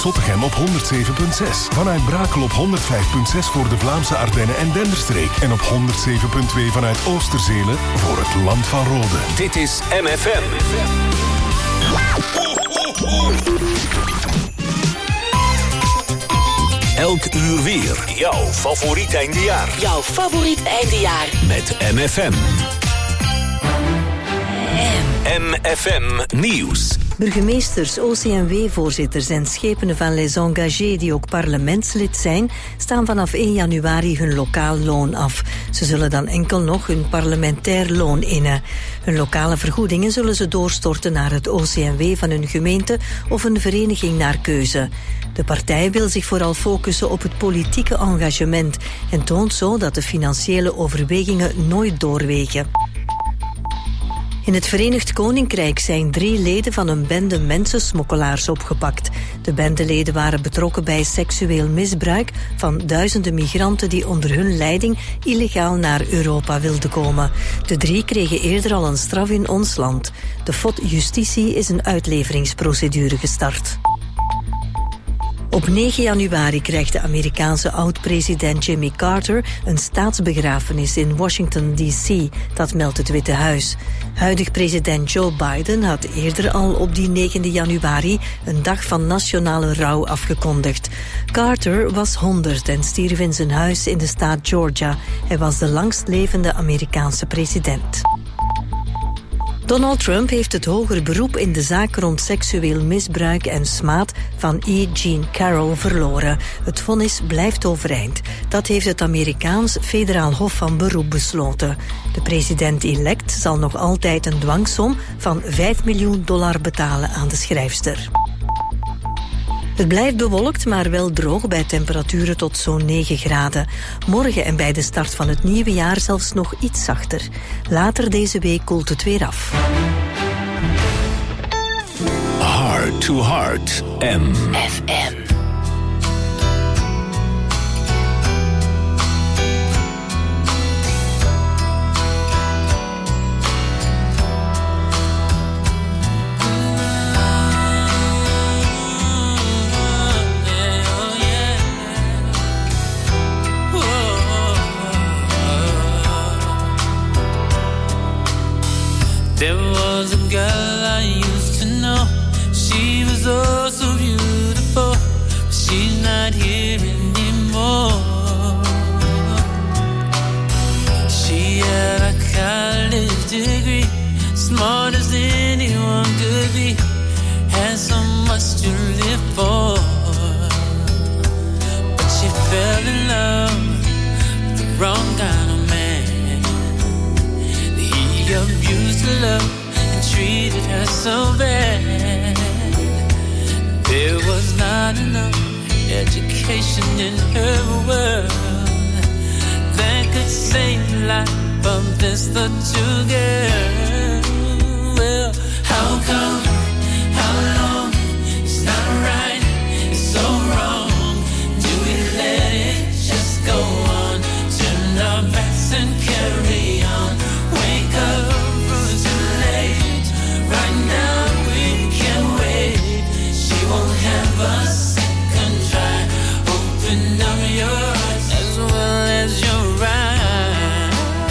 Zottegem op 107.6. Vanuit Brakel op 105.6 voor de Vlaamse Ardennen en Denderstreek. En op 107.2 vanuit Oosterzelen voor het Land van Rode. Dit is MFM. Elk uur weer. Jouw favoriet eindejaar. Jouw favoriet eindejaar. Met MFM. MFM Nieuws. Burgemeesters, OCMW-voorzitters en schepenen van Les Engagés die ook parlementslid zijn, staan vanaf 1 januari hun lokaal loon af. Ze zullen dan enkel nog hun parlementair loon innen. Hun lokale vergoedingen zullen ze doorstorten naar het OCMW van hun gemeente of een vereniging naar keuze. De partij wil zich vooral focussen op het politieke engagement en toont zo dat de financiële overwegingen nooit doorwegen. In het Verenigd Koninkrijk zijn 3 leden van een bende mensensmokkelaars opgepakt. De bendeleden waren betrokken bij seksueel misbruik van duizenden migranten die onder hun leiding illegaal naar Europa wilden komen. De 3 kregen eerder al een straf in ons land. De FOD Justitie is een uitleveringsprocedure gestart. Op 9 januari krijgt de Amerikaanse oud-president Jimmy Carter een staatsbegrafenis in Washington, D.C., dat meldt het Witte Huis. Huidig president Joe Biden had eerder al op die 9 januari een dag van nationale rouw afgekondigd. Carter was 100 en stierf in zijn huis in de staat Georgia. Hij was de langstlevende Amerikaanse president. Donald Trump heeft het hoger beroep in de zaak rond seksueel misbruik en smaad van E. Jean Carroll verloren. Het vonnis blijft overeind. Dat heeft het Amerikaans Federaal Hof van Beroep besloten. De president-elect zal nog altijd een dwangsom van $5 miljoen betalen aan de schrijfster. Het blijft bewolkt, maar wel droog bij temperaturen tot zo'n 9 graden. Morgen en bij de start van het nieuwe jaar zelfs nog iets zachter. Later deze week koelt het weer af. Heart to Heart, MFM. There was a girl I used to know. She was oh so beautiful, but she's not here anymore. She had a college degree, smart as anyone could be, had so much to live for. But she fell in love with the wrong kind of man. He abused her love and treated her so bad. There was not enough education in her world that could save the life of this little girl. Well, how come, how long, it's not right, it's so wrong. Do we let it just go on? Turn our backs and carry on. Wake up, it's too late. Right now we can't wait. She won't have a second try. Open up your eyes as well as your eyes.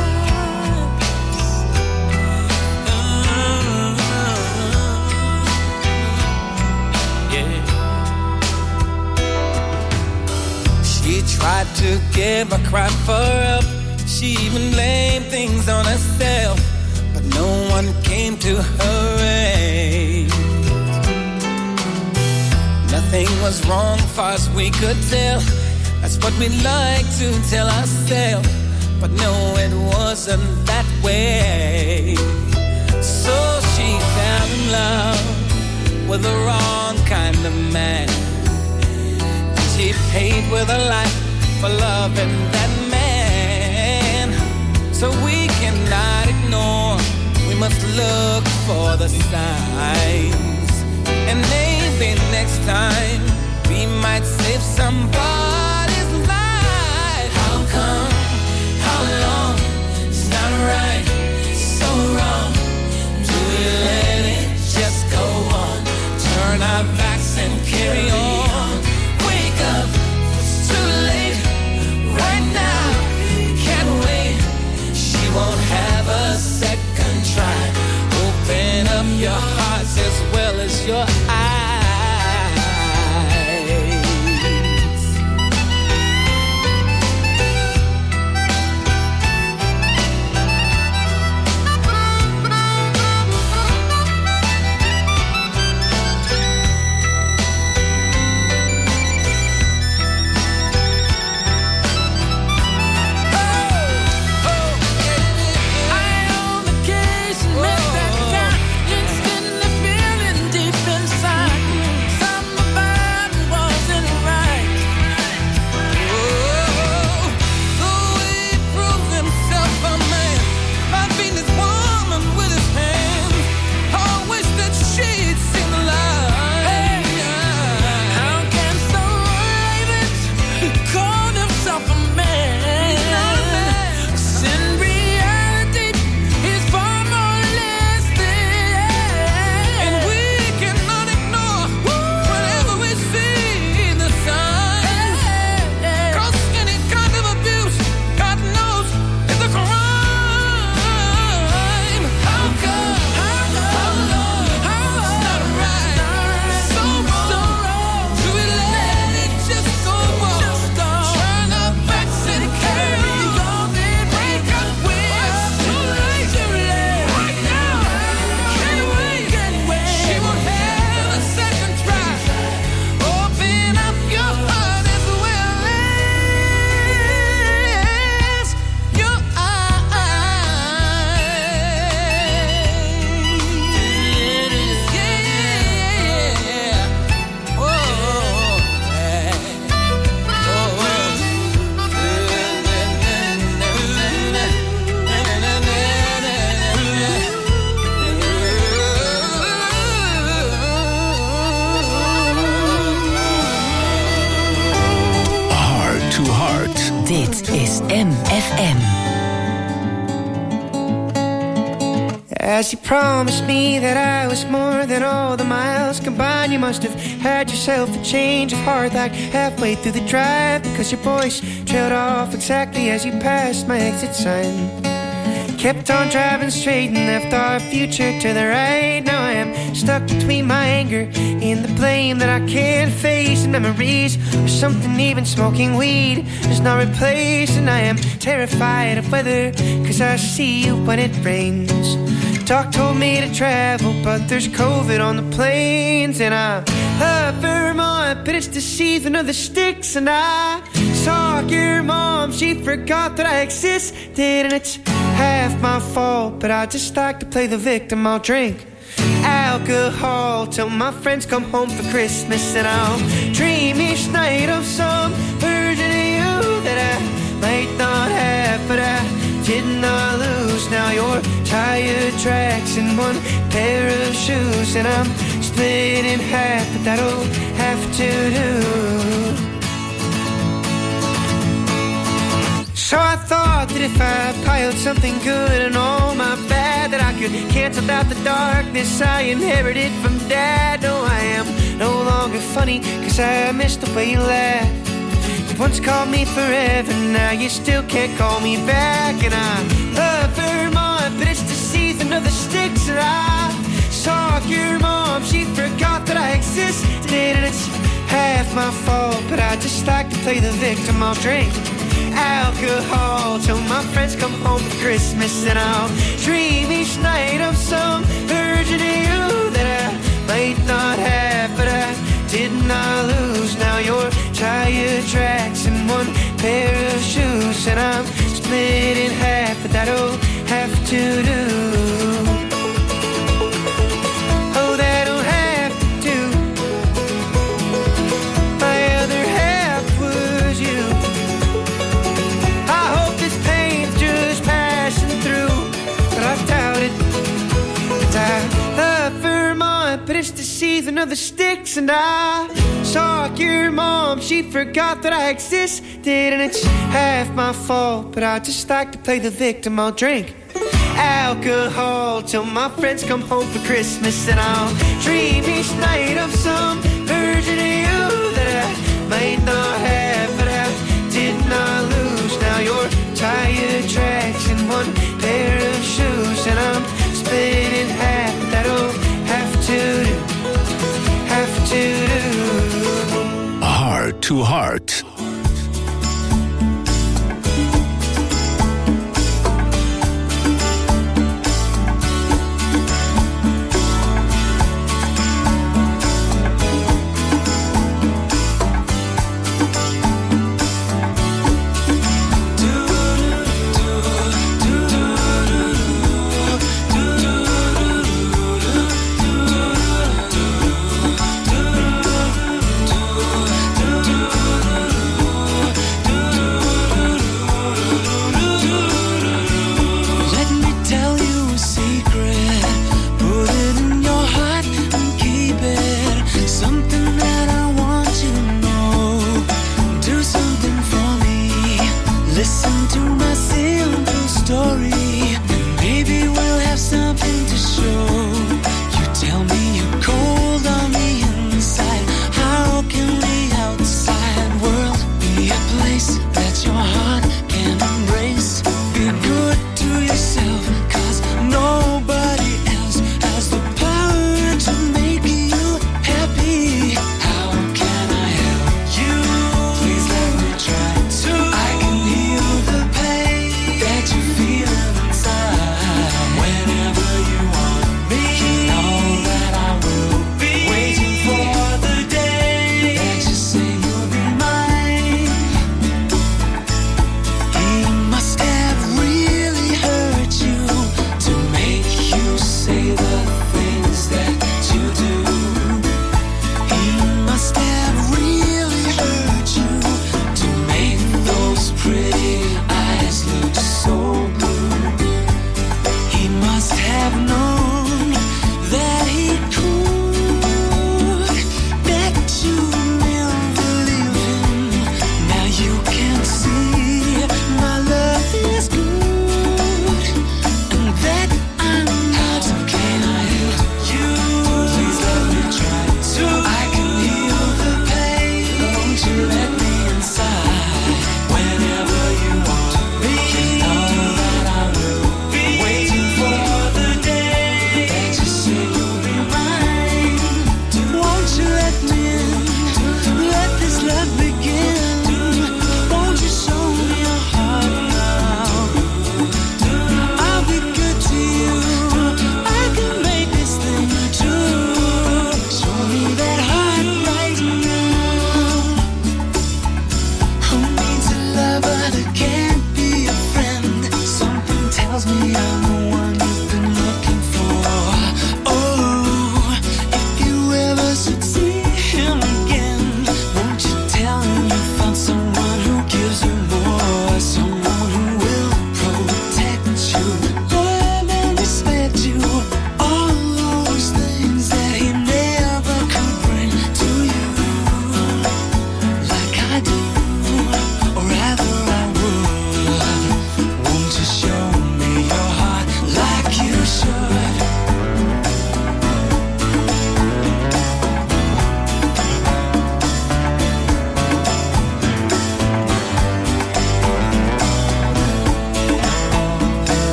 Yeah. She tried to give a cry for help. She even blamed things on herself, but no one came to her aid. Nothing was wrong far as we could tell. That's what we like to tell ourselves, but no, it wasn't that way. So she fell in love with the wrong kind of man. She paid with her life for loving that man. So we cannot ignore, we must look for the signs. And maybe next time we might save somebody's life. How come, how long, it's not right, it's so wrong. Do we let it just go on? Turn our backs and carry on. your hearts as well as your eyes. Dit is MFM. As you promised me that I was more than all the miles combined, you must have had yourself a change of heart like halfway through the drive, because your voice trailed off exactly as you passed my exit sign. Kept on driving straight and left our future to the right. Now I am stuck between my anger and the blame that I can't face, and memories or something even smoking weed does not replace. And I am terrified of weather, cause I see you when it rains. Doc told me to travel, but there's COVID on the planes. And I love Vermont, but it's the season of the sticks. And I saw your mom, she forgot that I existed, and it's half my fault, but I just like to play the victim. I'll drink alcohol till my friends come home for Christmas, and I'll dream each night of some version of you that I might not have, but I did not lose. Now your tire tracks in one pair of shoes, and I'm split in half, but that'll have to do. So I thought that if I piled something good and all my bad, that I could cancel out the darkness I inherited from Dad. No, I am no longer funny, cause I missed the way you laughed. You once called me forever, now you still can't call me back. And I love Vermont, but it's the season of the sticks. And I saw your mom, she forgot that I existed, and it's half my fault, but I just like to play the victim. I'll drink alcohol till my friends come home for Christmas, and I'll dream each night of some version of you that I might not have, but I did not lose. Now your tire tracks in one pair of shoes, and I'm split in half, but that'll have to do. Oh, that'll have to do. My other half was you. But it's the season of the sticks, and I saw your mom, she forgot that I existed, and it's half my fault, but I just like to play the victim. I'll drink alcohol till my friends come home for Christmas, and I'll dream each night of some version of you that I might not have, but I did not lose. Now your tire tracks in one pair of shoes, and I'm split in half, that'll to Heart.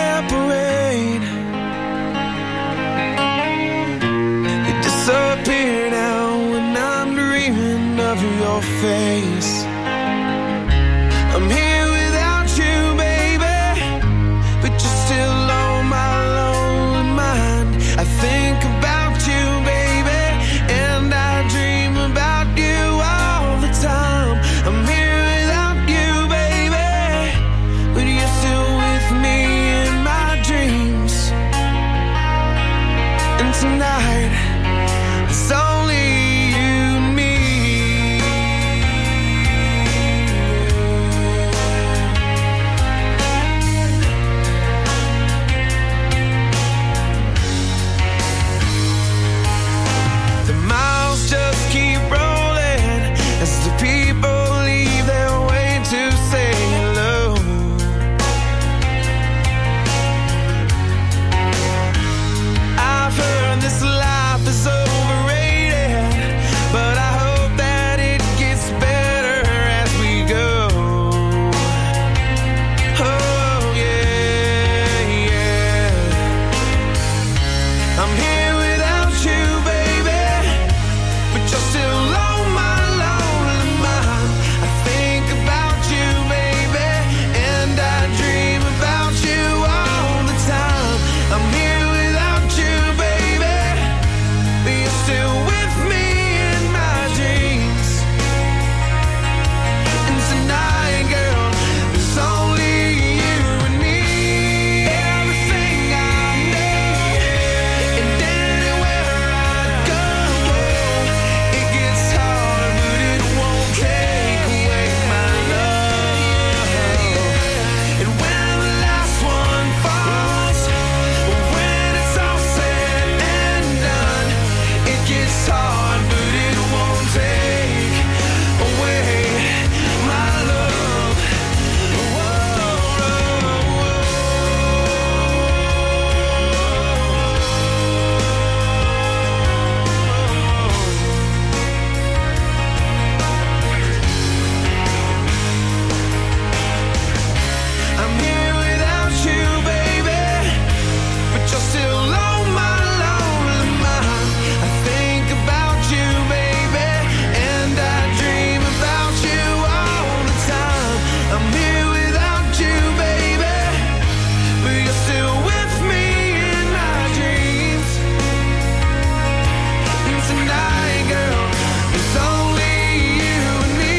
separate. You disappear now when I'm dreaming of your face. I'm here without you, baby, but you're still on my lonely mind. I think about you, baby, and I dream about you all the time. I'm here without you, baby, but you're still with me in my dreams. And tonight, it's only you and me. The miles just keep rolling as the people leave their way to say hello. I've heard this life is overrated, but I hope that it gets better as we go. Oh yeah, yeah. I'm here without you, baby, but you're still on my lonely mind. I think about you, baby, and I dream about you all the time. I'm here without you, baby, but you're still with me in my dreams. And tonight, girl, it's only you and me. Everything I know, and anywhere I go, it gets hard, but it won't take away my love. And when the last one falls, when it's all said and done, it gets hard, but it won't take away my love. I'm here without you, baby, but you're still on my lonely mind. I think about you, baby, and I dream about you all the time. I'm here without you, baby, but you're still with me in my dreams. And tonight, girl, it's only you and me.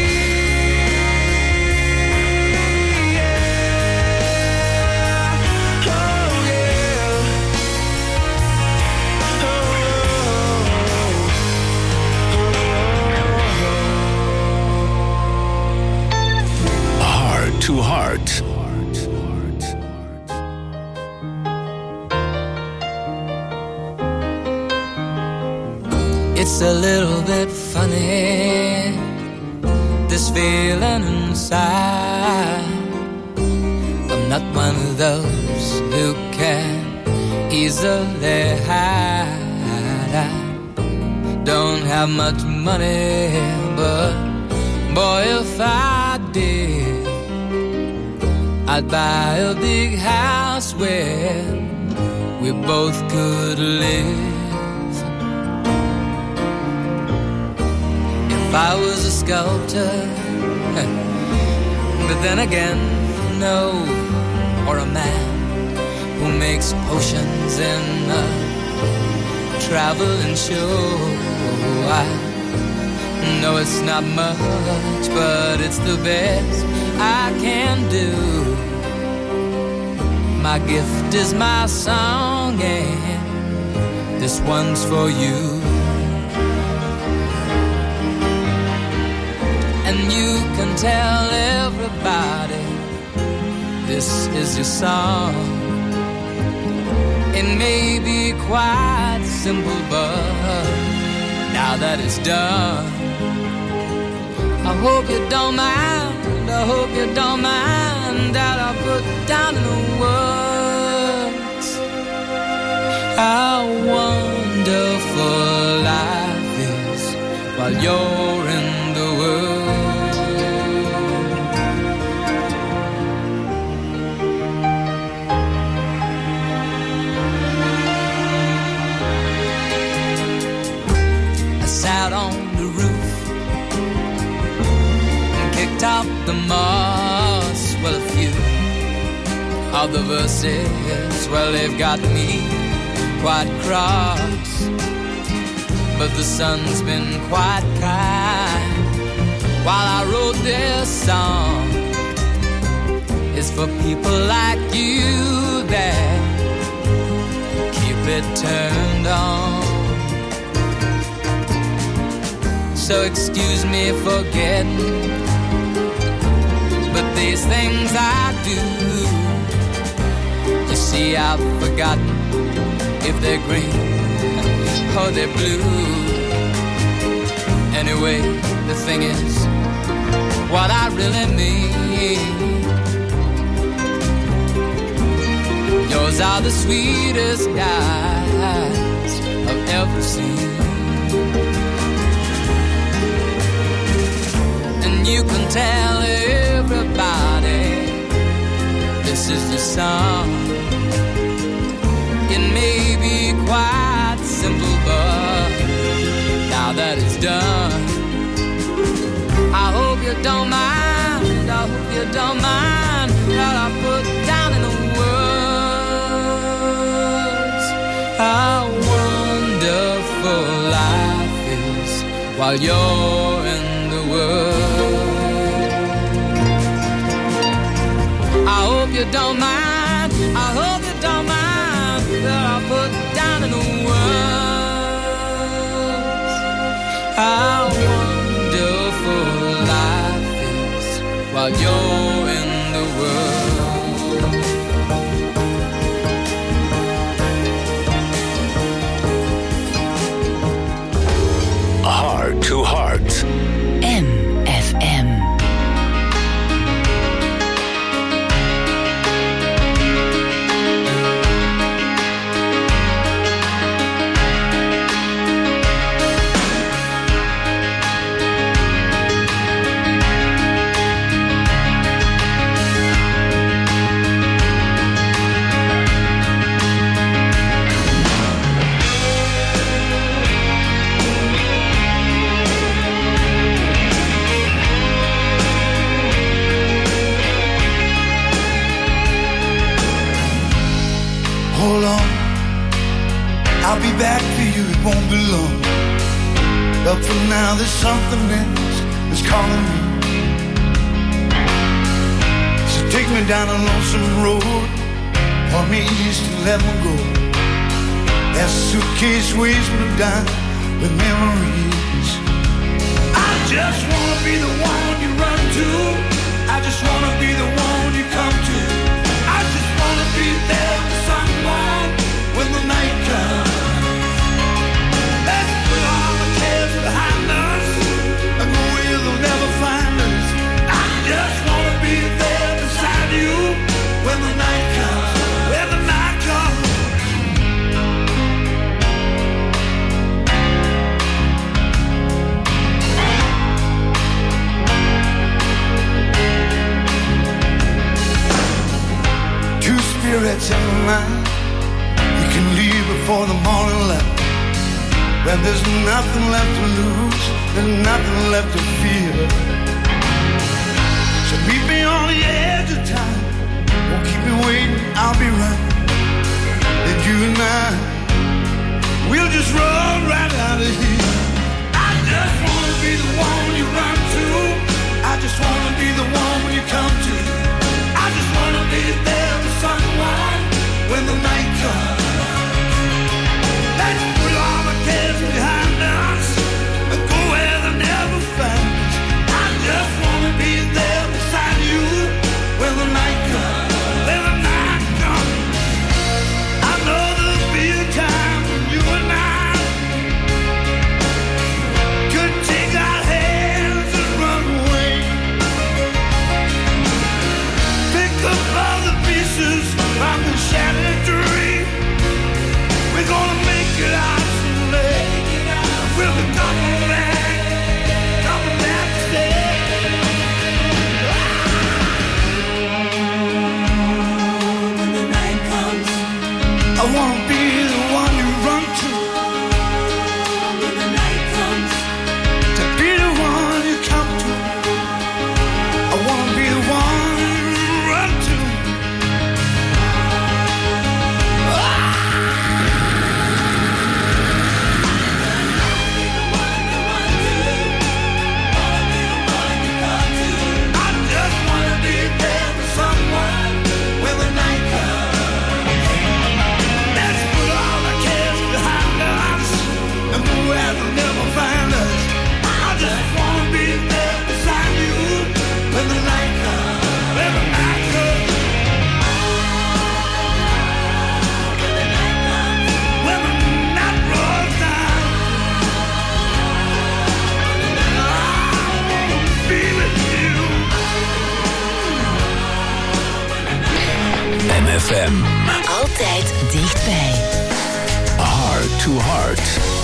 Yeah. Oh yeah. Heart to Heart. It's a little bit funny, this feeling inside. I'm not one of those who can easily hide. I don't have much money, but boy, if I did, I'd buy a big house where we both could live. If I was a sculptor, but then again, no, or a man who makes potions in a traveling show. I know it's not much, but it's the best I can do. My gift is my song, and this one's for you. And you can tell everybody this is your song. It may be quite simple, but now that it's done, I hope you don't mind, I hope you don't mind that I put down in the words how wonderful life is while you're in the world. of the verses, well, they've got me quite cross. But the sun's been quite kind while I wrote this song. It's for people like you that keep it turned on. So excuse me for getting, but these things I do, you see, I've forgotten if they're green or they're blue. Anyway, the thing is, what I really mean, yours are the sweetest eyes I've ever seen. And you can tell everybody this is the song. It may be quite simple, but now that it's done, I hope you don't mind, I hope you don't mind what I put down in the words. How wonderful life is while you're in the world. I hope you don't mind, I hope you don't mind that I put down in the words. How wonderful life is while you're in the world. Heart to Heart. MFM. Hold on, I'll be back for you, it won't be long. But for now there's something else that's calling me. So take me down a lonesome road, point me east and let me go. As a suitcase weighs me down with memories. I just wanna be the one you run to, I just wanna be the one you come to. I just wanna be there for someone when the night comes. Let's put all the cares behind us and go where they'll never find us. I just wanna be there beside you when the night comes, when the night comes. Two spirits in the night, you can leave before the morning light. When there's nothing left to lose, there's nothing left to fear. So meet me on the edge of time, won't keep me waiting, I'll be right. Then you and I, we'll just run right out of here. I just wanna be the one you run to, I just wanna be the one you come to. I just wanna be there for someone when the night comes. Let's put all the cares behind us and go where they never find us. I just wanna be there beside you when the night comes, when the night comes. I know there'll be a time when you and I could take our hands and run away. Pick up all the pieces from the shattered dream. We're gonna make it out someday. We'll be coming back to stay. When the night comes, I wanna be the one you run to. When the night comes, to be the one you come to. I wanna be the one you run to. Altijd dichtbij. Heart to Heart.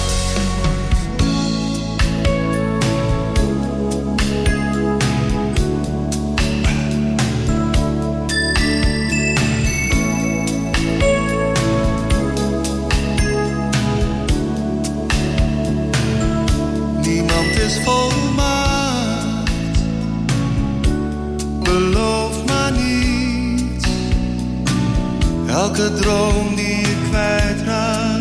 Niemand is volmaakt, beloof maar niet. Elke droom die je kwijtraakt,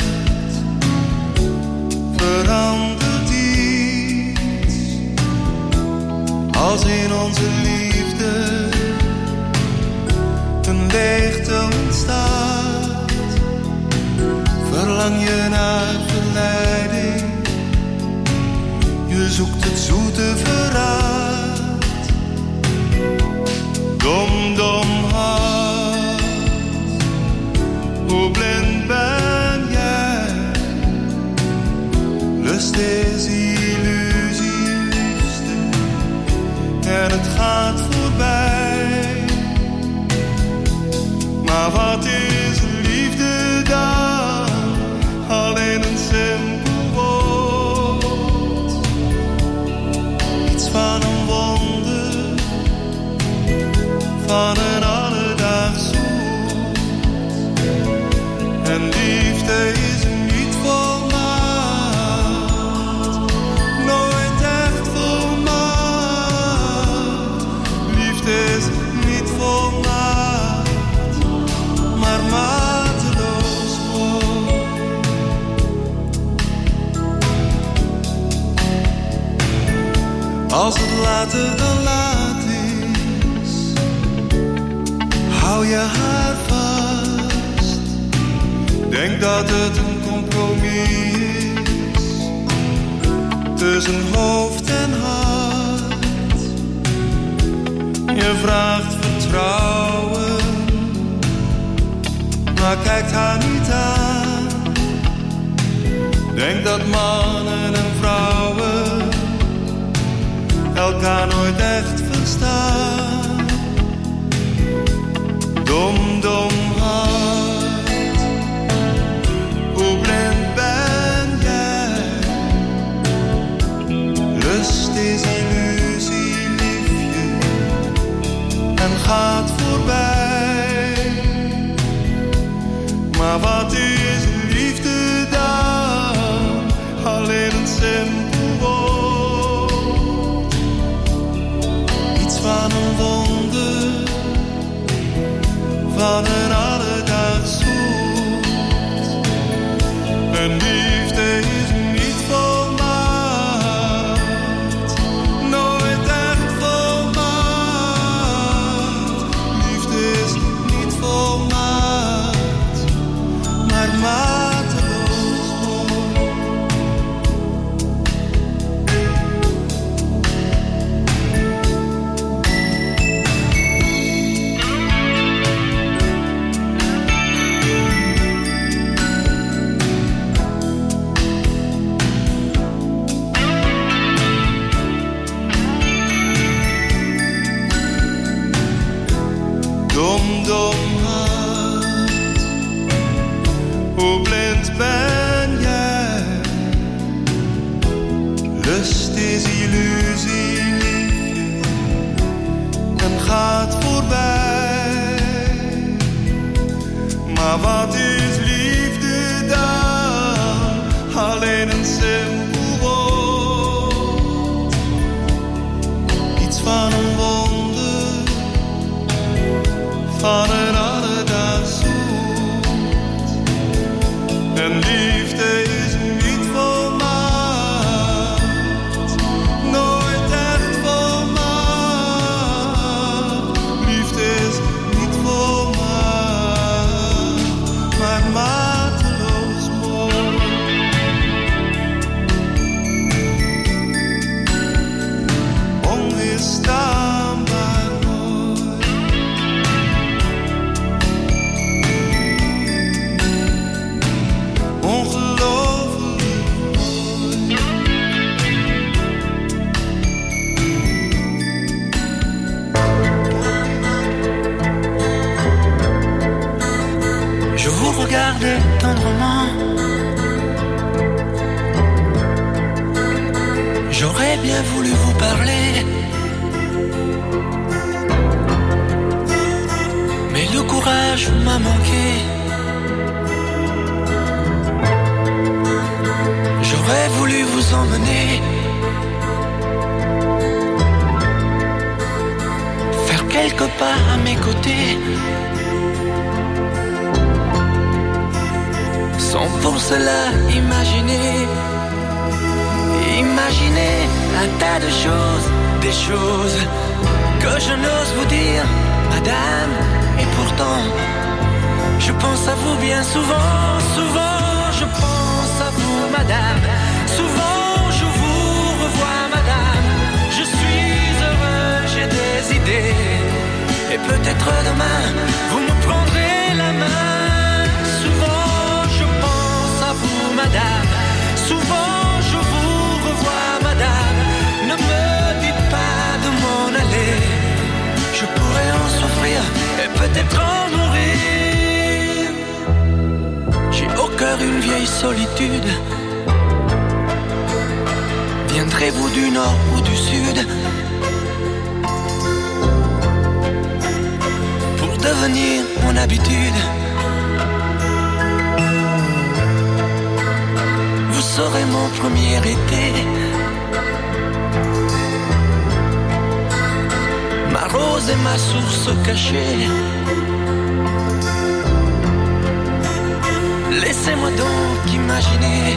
verandert iets. Als in onze liefde een leegte ontstaat, verlang je naar verleiding. Je zoekt het zoete verraad. Dom, dom hart, hoe blind ben jij? Lust is illusie, liefste, en het gaat voorbij. Maar wat is liefde dan? Alleen een simpel woord. Iets van een wonder, van een alledaags soort. En liefde is niet volmaakt, nooit echt volmaakt. Liefde is niet volmaakt, maar mateloos mooi. Als het later dan laat is, hou je haar vast. Denk dat het een compromis is tussen hoofd en hart. Je vraagt vertrouwen, maar kijkt haar niet aan. Denk dat mannen en vrouwen elkaar nooit echt verstaan. Dom, dom hart, hoe blind ben jij? Lust is illusie, liefje, en gaat voorbij. Maar wat is liefde dan? Alleen een simpel woord. Iets van een wonder, van een alledaags soort. En liefde is niet volmaakt, nooit echt volmaakt. Liefde is niet volmaakt, maar mateloos mooi. Dom, dom hart, hoe regardais tendrement. J'aurais bien voulu vous parler, mais le courage m'a manqué. J'aurais voulu vous emmener, faire quelques pas à mes côtés, sans pour cela imaginer un tas de choses, des choses que je n'ose vous dire, madame. Et pourtant, je pense à vous bien souvent, souvent je pense à vous, madame. Souvent je vous revois, madame. Je suis heureux, j'ai des idées, et peut-être demain vous me prendrez la main. Souvent je pense à vous, madame. Souvent je vous revois, madame. Ne me dites pas de m'en aller, je pourrais en souffrir et peut-être en mourir. J'ai au cœur une vieille solitude. Viendrez-vous du nord ou du sud pour devenir mon habitude? Vous serez mon premier été, ma rose et ma source cachée. Laissez-moi donc imaginer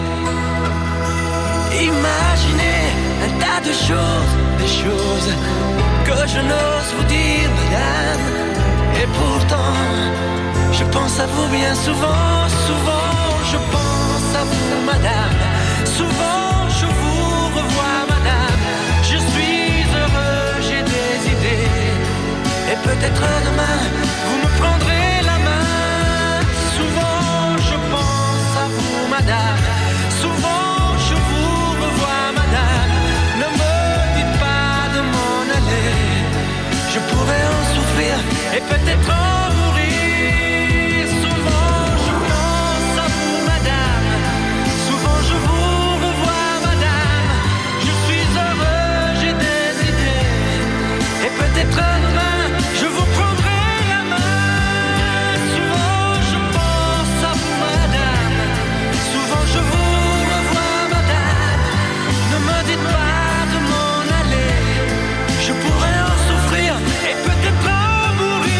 un tas de choses, des choses que je n'ose vous dire, madame. Et pourtant, je pense à vous bien souvent, souvent je pense à vous, madame. Souvent je vous revois, madame. Je suis heureux, j'ai des idées, et peut-être demain vous me prendrez la main. Souvent je pense à vous, madame. Souvent je vous revois, madame. Ne me dites pas de m'en aller, je pourrais en souffrir et peut-être en mourir. Souvent je pense à vous, madame. Souvent je vous revois, madame. Je suis heureux, j'ai des idées, et peut-être demain je vous prendrai la main. Souvent je pense à vous, madame. Souvent je vous revois, madame. Ne me dites pas de m'en aller, je pourrais en souffrir et peut-être en mourir.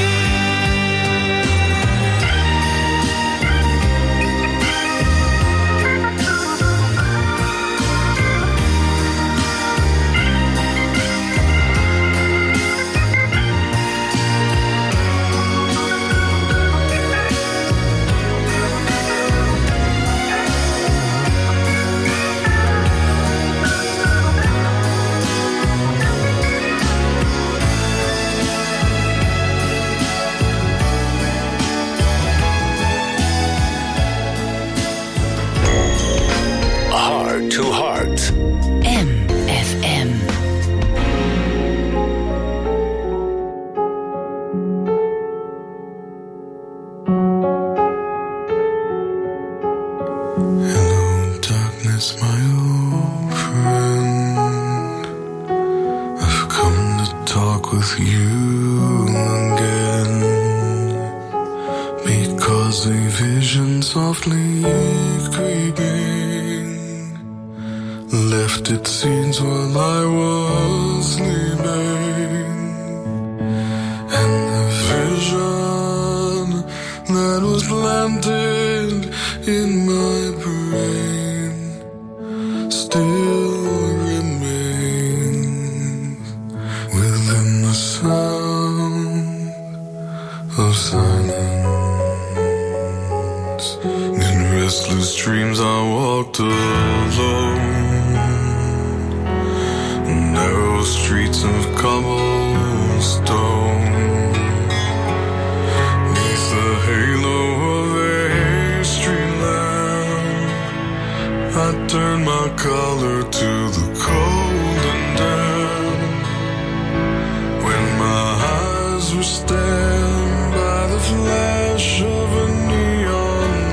Heart to Heart. MFM. Hello, darkness, my old friend. I've come to talk with you again, because a vision softly creeping left its scenes while I was sleeping, and the vision that was planted in my brain still remains within the sound of silence. In restless dreams I walked alone, narrow streets of cobblestone, neath the halo of a street lamp. I turned my collar to the cold and damp, when my eyes were stabbed by the flash of a neon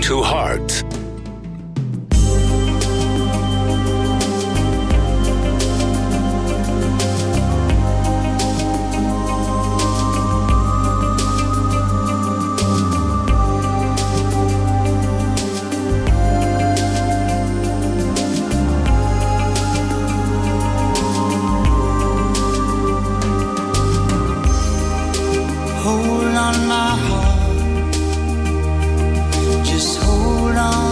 to Heart. Hold on, my heart. Just hold on.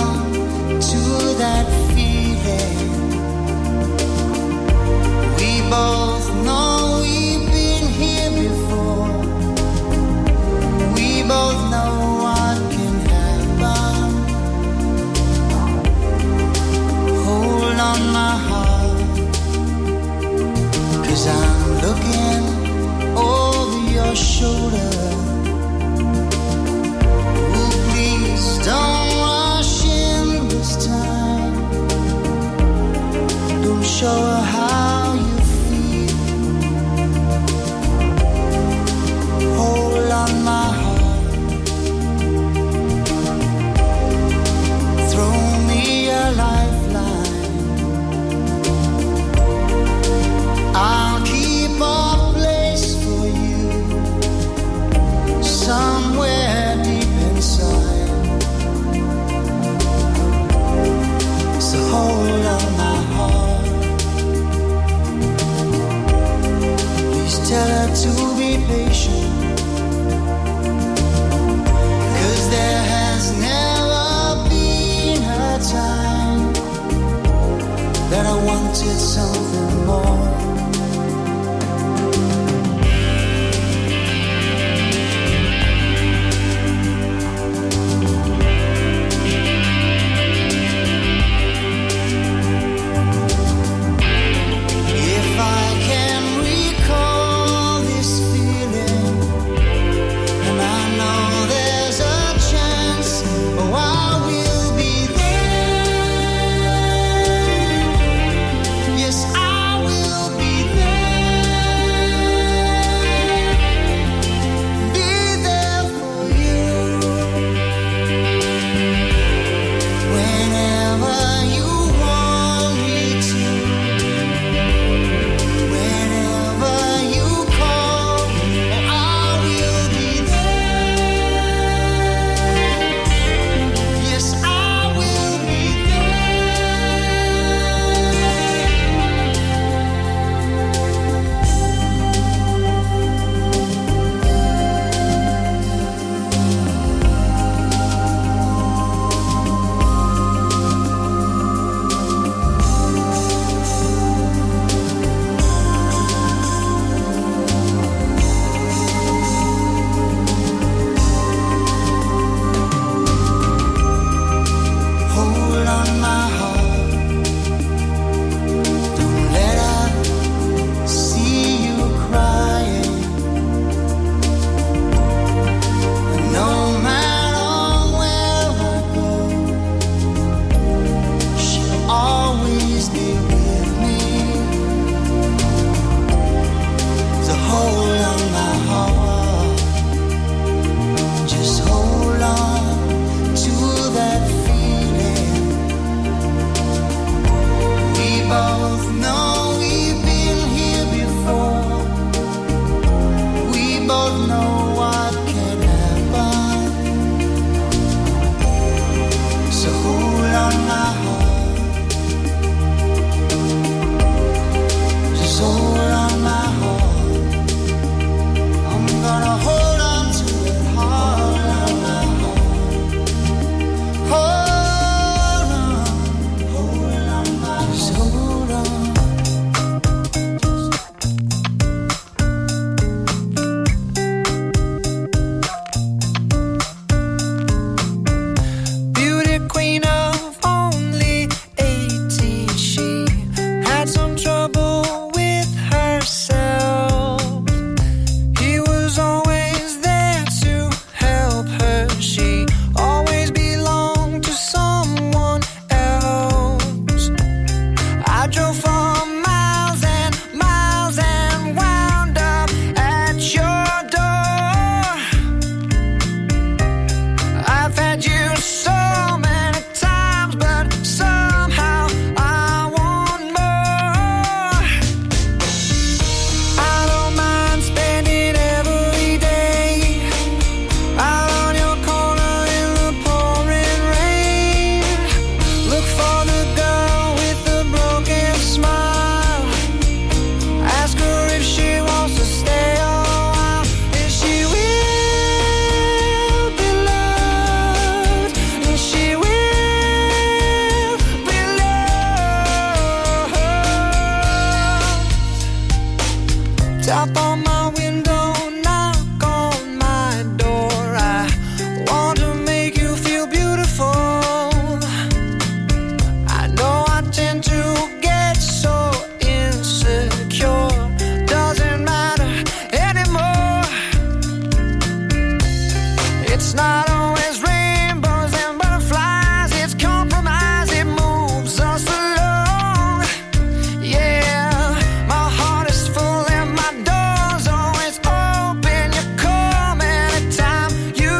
not always rainbows and butterflies. It's compromise, it moves us along. Yeah, my heart is full and my door's always open. You come anytime you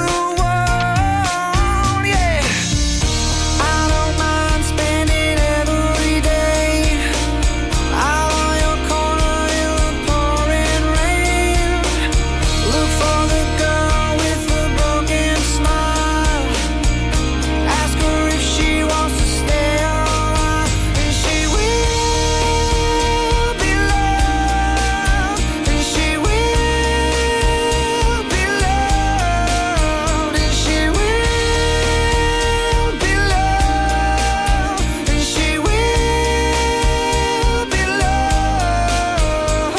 want. Yeah, I don't mind spending every day out on your corner in the pouring rain. Look for the girl with the broken smile. Ask her if she wants to stay a while, and she will be loved, and she will be loved, and she will be loved, and she will be loved.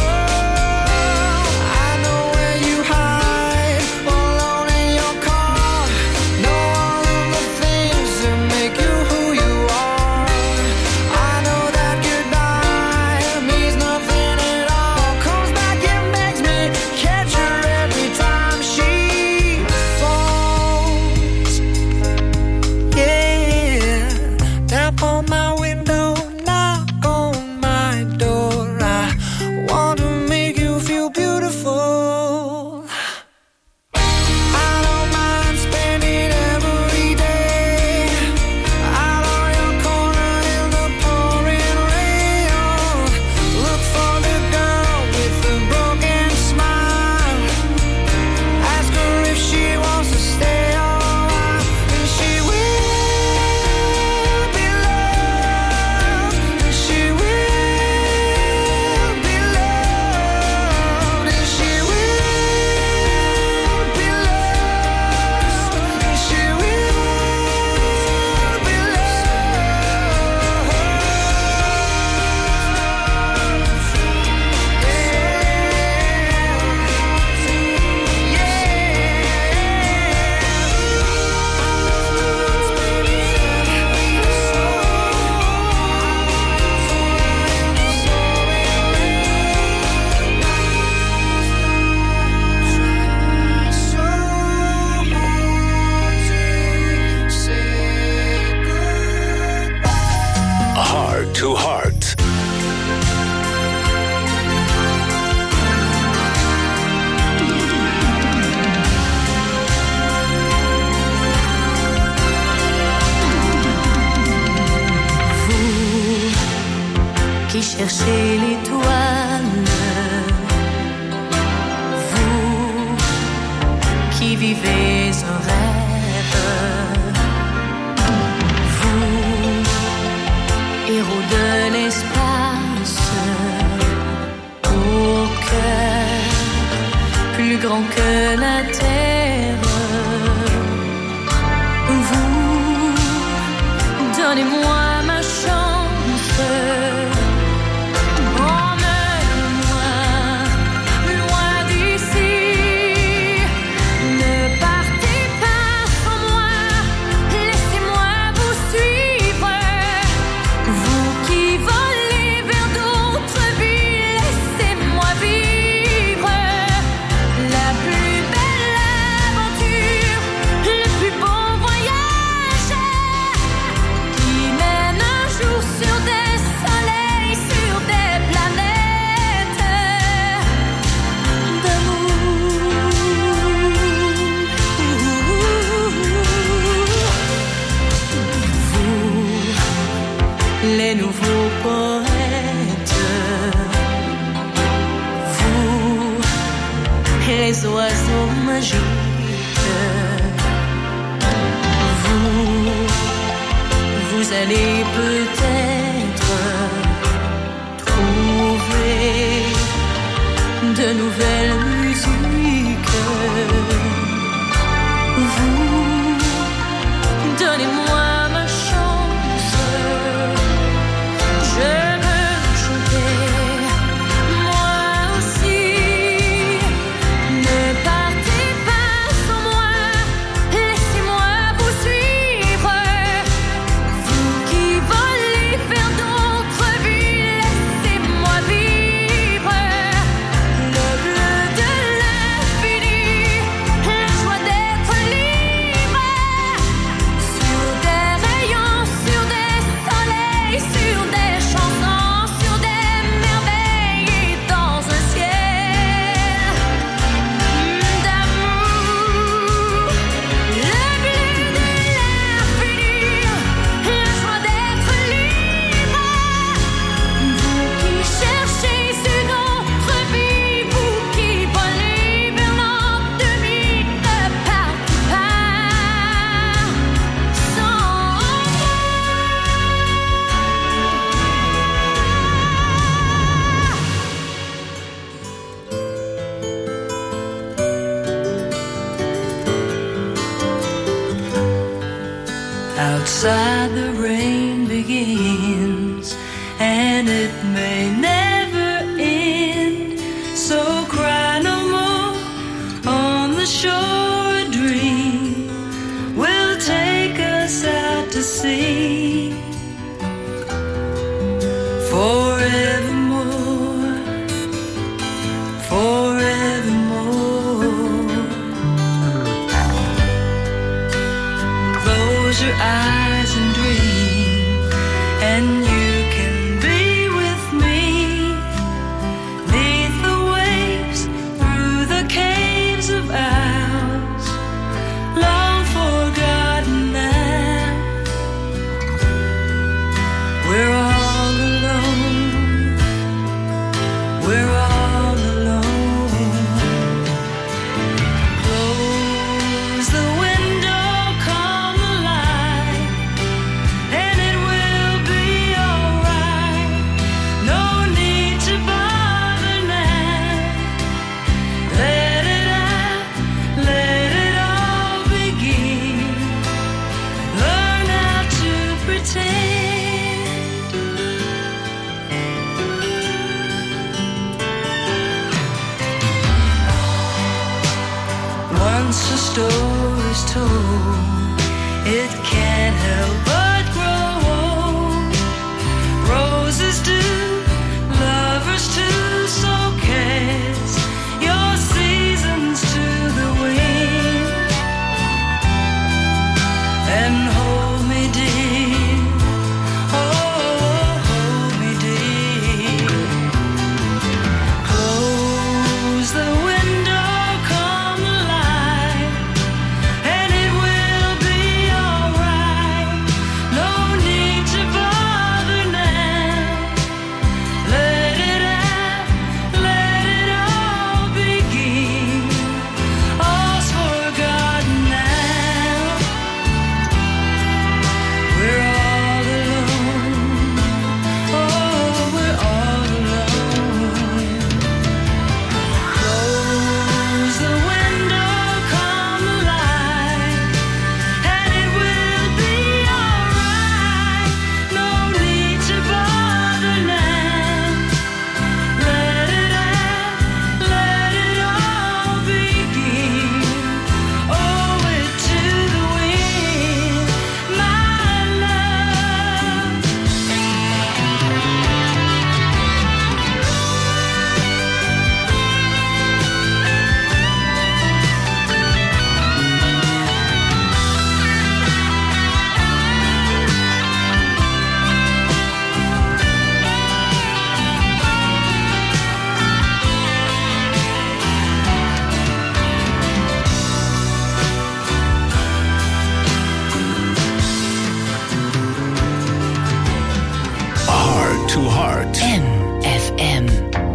I know where you hide, alone in your car. Know all of the things that make you who you are. I know that goodbye means nothing at all. Comes back and begs me, catch her every time she falls. Yeah, tap on my window, knock on my door. I want to make you feel beautiful. I don't mind spending every day out on your corner in the pouring rain. Look for the girl with the broken smile. Ask her if she wants to stay a while, and she will be loved, and she will be loved, and she will be loved, and she will be Heart to Heart. Vous qui cherchez l'étoile, vous qui vivez un rêve, vous, héros de l'espace, au cœur plus grand que la terre, vous, donnez-moi ma chance. Emmenez-moi loin d'ici. Ne partez pas sans moi, laissez-moi vous suivre. Vous qui volez vers d'autres vies, laissez-moi vivre la plus belle aventure, le plus beau voyage qui mène un jour sur des soleils, sur des planètes d'amour. Vous, les nouveaux poètes, vous, les oiseaux magiques, vous allez peut-être trouver de nouvelles musiques. Vous, donnez-moi ma chance. Je veux chanter, moi aussi. Ne partez pas sans moi, laissez-moi vous suivre. Vous qui volez vers d'autres vies, laissez-moi vivre le bleu Outside the rain begins, and it may never end. So cry no more on the shore. A dream will take us out to sea. Forevermore, forevermore. Close your eyes and dream, and you can be with me. 'Neath the waves, through the caves of ours, long forgotten now. We're all alone, we're all alone. Close the window, calm the light, and it will be alright. No need to bother now. Let it out, let it all begin. Learn how to pretend. Once a story's told, it can't help but grow old. Roses do, lovers too, so cast your seasons to the wind and hold me dear, oh, hold me dear. Close the window, calm the light, and it will be alright. No need to bother now. Let it out, let it all begin. All's forgotten now. We're all alone, oh, we're all alone. Close the window, calm the light, and it will be alright. No need to bother now. Let it out, let it all begin. Owe it to the wind, my love. Heart to Heart. MFM.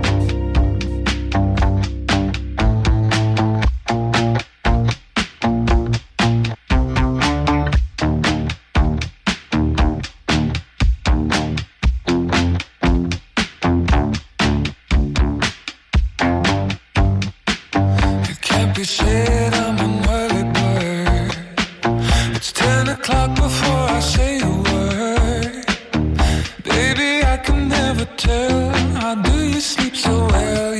It can't be said I'm an early bird. It's 10 o'clock before I say a word. Baby, I can never tell. How do you sleep so well